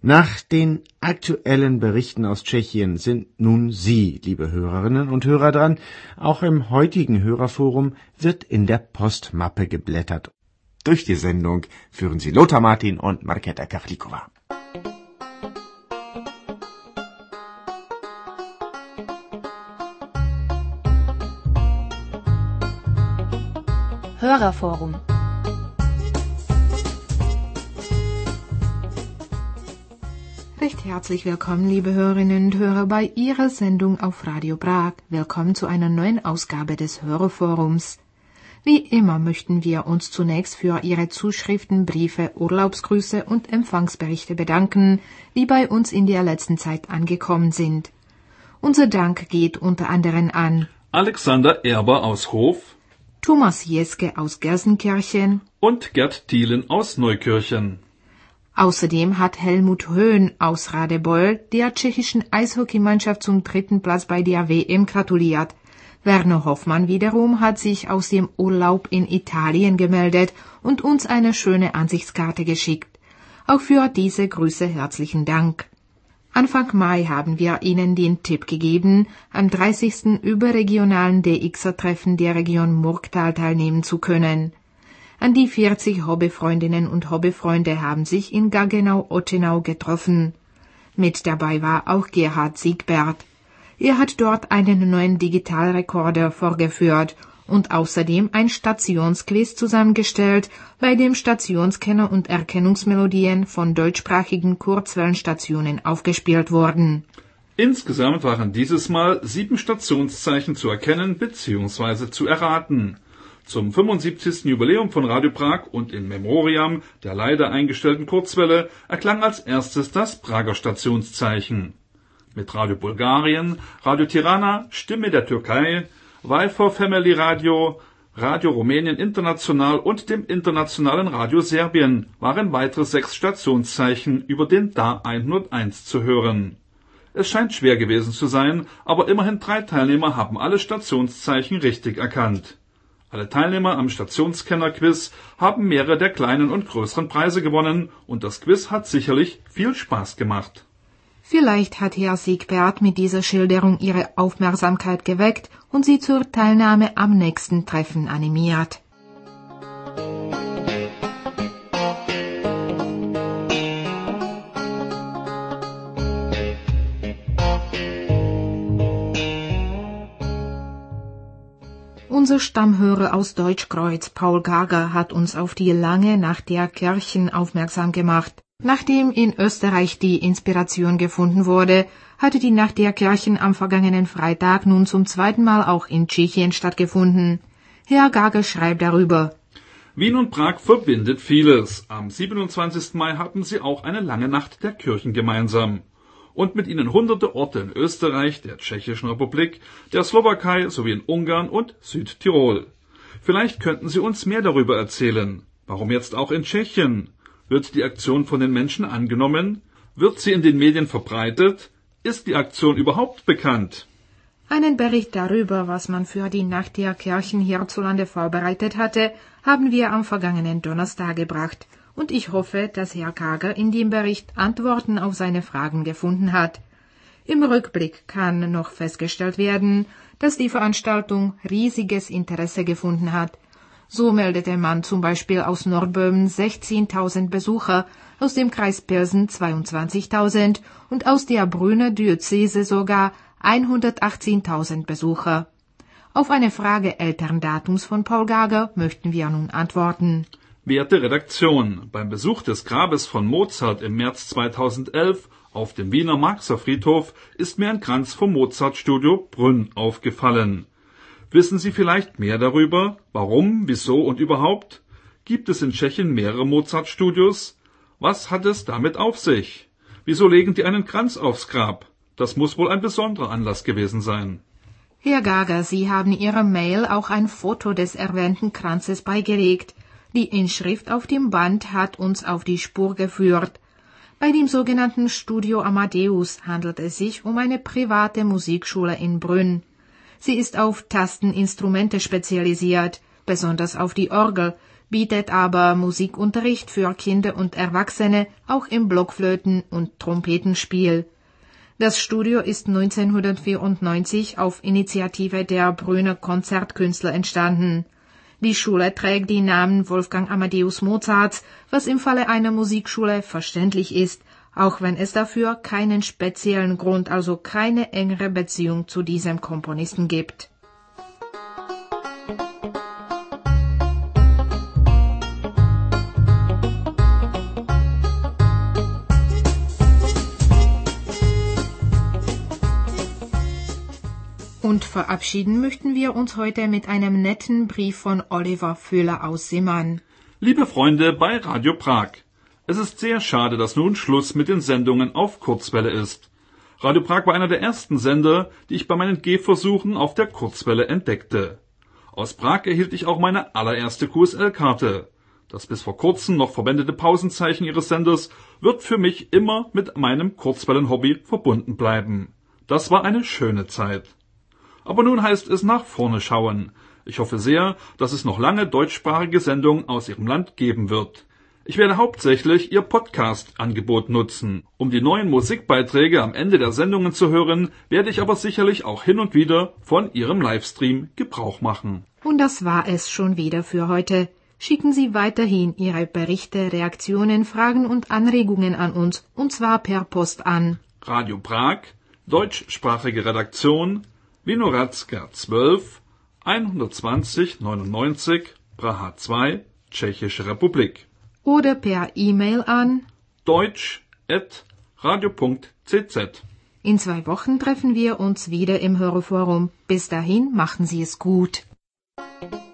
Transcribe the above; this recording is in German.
Nach den aktuellen Berichten aus Tschechien sind nun Sie, liebe Hörerinnen und Hörer, dran. Auch im heutigen Hörerforum wird in der Postmappe geblättert. Durch die Sendung führen Sie Lothar Martin und Markéta Kachlikova. Hörerforum. Recht herzlich willkommen, liebe Hörerinnen und Hörer, bei Ihrer Sendung auf Radio Prag. Willkommen zu einer neuen Ausgabe des Hörerforums. Wie immer möchten wir uns zunächst für Ihre Zuschriften, Briefe, Urlaubsgrüße und Empfangsberichte bedanken, die bei uns in der letzten Zeit angekommen sind. Unser Dank geht unter anderem an Alexander Erber aus Hof, Thomas Jeske aus Gelsenkirchen und Gerd Thielen aus Neukirchen. Außerdem hat Helmut Höhn aus Radebeul der tschechischen Eishockeymannschaft zum 3. Platz bei der WM gratuliert. Werner Hoffmann wiederum hat sich aus dem Urlaub in Italien gemeldet und uns eine schöne Ansichtskarte geschickt. Auch für diese Grüße herzlichen Dank. Anfang Mai haben wir Ihnen den Tipp gegeben, am 30. überregionalen DXer-Treffen der Region Murgtal teilnehmen zu können. An die 40 Hobbyfreundinnen und Hobbyfreunde haben sich in Gaggenau-Ottenau getroffen. Mit dabei war auch Gerhard Siegbert. Er hat dort einen neuen Digitalrekorder vorgeführt und außerdem ein Stationsquiz zusammengestellt, bei dem Stationskenner und Erkennungsmelodien von deutschsprachigen Kurzwellenstationen aufgespielt wurden. Insgesamt waren dieses Mal 7 Stationszeichen zu erkennen bzw. zu erraten. Zum 75. Jubiläum von Radio Prag und in Memoriam der leider eingestellten Kurzwelle erklang als erstes das Prager Stationszeichen. Mit Radio Bulgarien, Radio Tirana, Stimme der Türkei, Wi-Fi Family Radio, Radio Rumänien International und dem internationalen Radio Serbien waren weitere 6 Stationszeichen über den DA 101 zu hören. Es scheint schwer gewesen zu sein, aber immerhin 3 Teilnehmer haben alle Stationszeichen richtig erkannt. Alle Teilnehmer am Stationskenner-Quiz haben mehrere der kleinen und größeren Preise gewonnen und das Quiz hat sicherlich viel Spaß gemacht. Vielleicht hat Herr Siegbert mit dieser Schilderung Ihre Aufmerksamkeit geweckt und Sie zur Teilnahme am nächsten Treffen animiert. Unser Stammhörer aus Deutschkreuz, Paul Gager, hat uns auf die lange Nacht der Kirchen aufmerksam gemacht. Nachdem in Österreich die Inspiration gefunden wurde, hatte die Nacht der Kirchen am vergangenen Freitag nun zum 2. Mal auch in Tschechien stattgefunden. Herr Gager schreibt darüber: Wien und Prag verbindet vieles. Am 27. Mai hatten sie auch eine lange Nacht der Kirchen gemeinsam. Und mit ihnen hunderte Orte in Österreich, der Tschechischen Republik, der Slowakei sowie in Ungarn und Südtirol. Vielleicht könnten Sie uns mehr darüber erzählen. Warum jetzt auch in Tschechien? Wird die Aktion von den Menschen angenommen? Wird sie in den Medien verbreitet? Ist die Aktion überhaupt bekannt? Einen Bericht darüber, was man für die Nacht der Kirchen hierzulande vorbereitet hatte, haben wir am vergangenen Donnerstag gebracht. Und ich hoffe, dass Herr Gager in dem Bericht Antworten auf seine Fragen gefunden hat. Im Rückblick kann noch festgestellt werden, dass die Veranstaltung riesiges Interesse gefunden hat. So meldete man zum Beispiel aus Nordböhmen 16.000 Besucher, aus dem Kreis Pilsen 22.000 und aus der Brünner Diözese sogar 118.000 Besucher. Auf eine Frage älteren Datums von Paul Gager möchten wir nun antworten. Werte Redaktion, beim Besuch des Grabes von Mozart im März 2011 auf dem Wiener Marxer Friedhof ist mir ein Kranz vom Mozart-Studio Brünn aufgefallen. Wissen Sie vielleicht mehr darüber? Warum, wieso und überhaupt? Gibt es in Tschechien mehrere Mozart-Studios? Was hat es damit auf sich? Wieso legen die einen Kranz aufs Grab? Das muss wohl ein besonderer Anlass gewesen sein. Herr Gager, Sie haben Ihrer Mail auch ein Foto des erwähnten Kranzes beigelegt. Die Inschrift auf dem Band hat uns auf die Spur geführt. Bei dem sogenannten Studio Amadeus handelt es sich um eine private Musikschule in Brünn. Sie ist auf Tasteninstrumente spezialisiert, besonders auf die Orgel, bietet aber Musikunterricht für Kinder und Erwachsene auch im Blockflöten- und Trompetenspiel. Das Studio ist 1994 auf Initiative der Brüner Konzertkünstler entstanden. Die Schule trägt die Namen Wolfgang Amadeus Mozarts, was im Falle einer Musikschule verständlich ist, auch wenn es dafür keinen speziellen Grund, also keine engere Beziehung zu diesem Komponisten gibt. Und verabschieden möchten wir uns heute mit einem netten Brief von Oliver Füller aus Simmern. Liebe Freunde bei Radio Prag, es ist sehr schade, dass nun Schluss mit den Sendungen auf Kurzwelle ist. Radio Prag war einer der ersten Sender, die ich bei meinen Gehversuchen auf der Kurzwelle entdeckte. Aus Prag erhielt ich auch meine allererste QSL-Karte. Das bis vor kurzem noch verwendete Pausenzeichen Ihres Senders wird für mich immer mit meinem Kurzwellen-Hobby verbunden bleiben. Das war eine schöne Zeit. Aber nun heißt es nach vorne schauen. Ich hoffe sehr, dass es noch lange deutschsprachige Sendungen aus Ihrem Land geben wird. Ich werde hauptsächlich Ihr Podcast-Angebot nutzen. Um die neuen Musikbeiträge am Ende der Sendungen zu hören, werde ich aber sicherlich auch hin und wieder von Ihrem Livestream Gebrauch machen. Und das war es schon wieder für heute. Schicken Sie weiterhin Ihre Berichte, Reaktionen, Fragen und Anregungen an uns, und zwar per Post an Radio Prag, deutschsprachige Redaktion, Vinohradska 12, 120 99, Praha 2, Tschechische Republik. Oder per E-Mail an deutsch@radio.cz. In 2 Wochen treffen wir uns wieder im Hörerforum. Bis dahin machen Sie es gut.